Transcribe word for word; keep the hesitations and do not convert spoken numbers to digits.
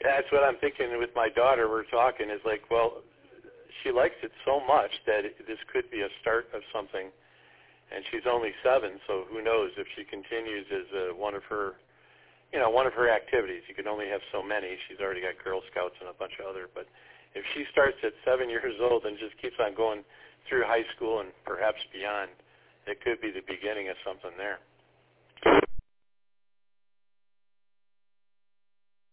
That's what I'm thinking with my daughter. We're talking is like, well, she likes it so much that it, this could be a start of something. And she's only seven, so who knows if she continues as uh, one of her, you know, one of her activities. You can only have so many. She's already got Girl Scouts and a bunch of other. But if she starts at seven years old and just keeps on going through high school and perhaps beyond, it could be the beginning of something there.